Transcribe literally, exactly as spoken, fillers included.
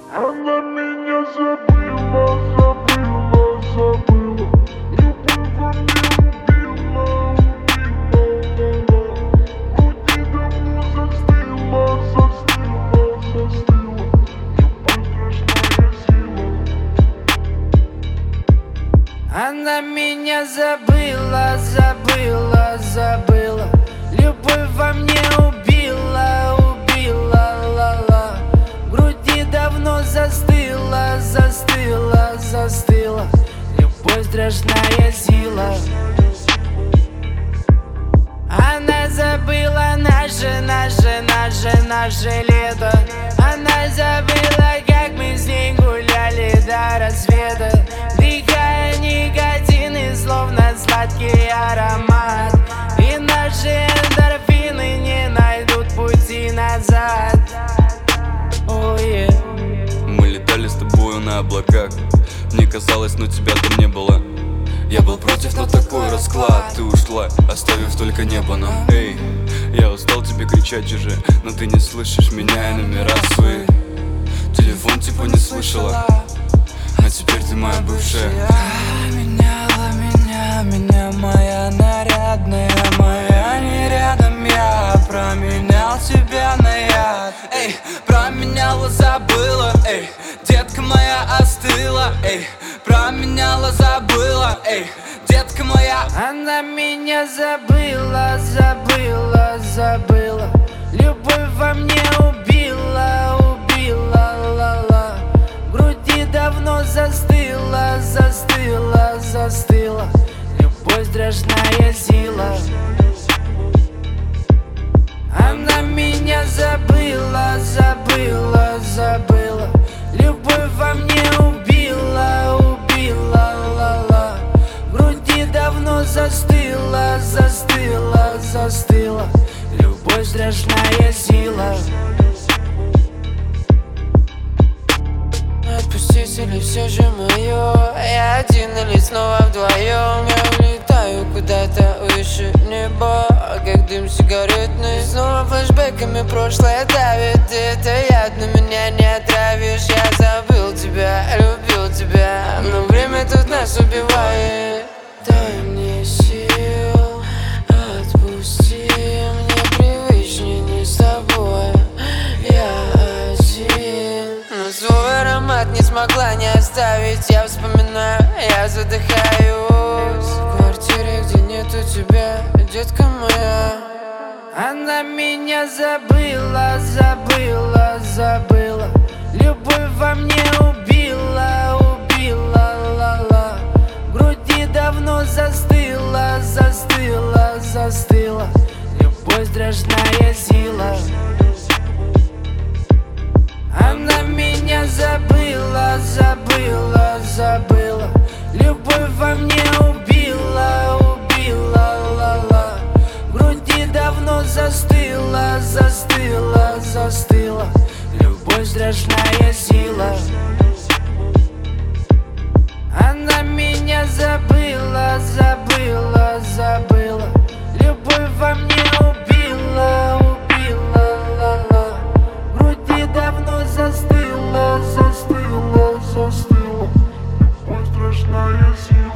Она меня забыла, забыла, забыла. Любовь во мне убила, убила, груди давно застыла, застыла, застыла. Любовь страшная сила. Она меня забыла, забыла, забыла. Любовь во мне убила, убила, ла-ла. В груди давно застыла, застыла, застыла. Любовь страшная сила. Она забыла наше, наше, наше, наше лето. Она забыла, как мы с ней гуляли до рассвета, вдыхая никотин и словно сладкий аромат. И наши эндорфины не найдут пути назад. Oh, yeah. Мы летали с тобою на облаках. Мне казалось, но тебя там не было. Я был против, но такой расклад. Ты ушла, оставив только небо нам. Эй, я устал тебе кричать уже, но ты не слышишь меня и номера свои. Телефон типа не слышала, а теперь ты моя бывшая. Меняла меня, меня моя нарядная, моя не рядом. Я променял тебя на яд. Эй, променяла, забыла. Эй, детка моя остыла. Эй, променяла, забыла. Эй, детка моя. Она меня забыла, забыла, забыла. Любовь во мне убила, убила, ла-ла. В груди давно застыла, застыла, застыла. Любовь страшная сила. Она меня забыла, забыла, забыла. Любовь во мне убила, убила, ла-ла. В груди давно застыла, застыла, застыла. Любовь страшная сила. Отпустить или все же мое? Я один или снова вдвоем? Я улетаю куда-то выше неба, как дым сигаретный. Снова флешбэками прошлое давит. Это яд, но меня не отравишь. Я забыл тебя, любил тебя, но время тут нас убивает. Дай мне сил, отпусти. Мне привычнее не с тобой. Я один, но свой аромат не смогла не оставить. Я вспоминаю, я задыхаюсь в квартире, где нету тебя, детка моя. Она меня забыла, забыла, забыла. Любовь во мне убила, убила, ла-ла. В груди давно застыла, застыла, застыла. Любовь страшная сила. Она меня забыла, забыла, забыла. Любовь во мне убила, убила, ла-ла. В груди давно застыла, застыла, застыла. Любовь страшная сила. Она меня забыла, забыла, забыла. Любовь во мне убила, убила, ла-ла. В груди давно застыла, застыла, застыла. Любовь страшная сила.